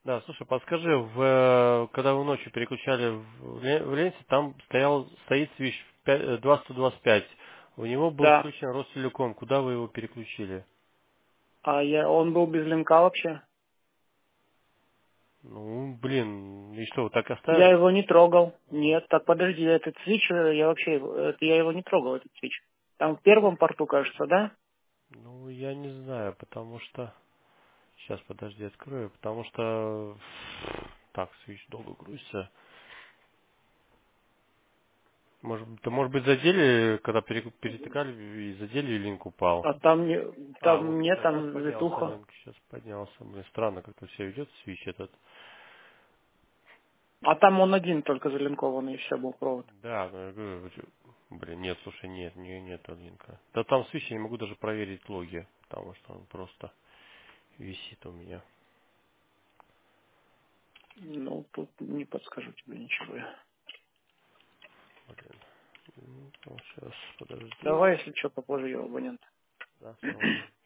Да, слушай, подскажи, когда вы ночью переключали в ленте, там стоит свич 2125. У него был Да. включен Ростелеком. Куда вы его переключили? Он был без линка вообще. Ну, блин, и что, вы так Я оставили? его не трогал. Нет, так подожди, этот свич, я вообще, я его не трогал, этот свич. Там в первом порту, кажется, да? Ну, я не знаю, потому что... Сейчас, подожди, открою, потому что... Так, свич долго грузится. Может быть, задели, когда перетыкали и задели, и линк упал. А там, А, там вот нет, все, сейчас там поднялся витуха. линк, сейчас поднялся. Блин, странно как-то все идет, свич этот. А там он один только залинкованный, и все, был провод. Да, ну, я говорю, блин, нет, слушай, нет линка. Да там свич я не могу даже проверить логи, потому что он просто висит у меня. Ну, тут не подскажу тебе ничего. Блин, сейчас, подожди. Давай, если что, попозже я абонент. Да, все, ладно.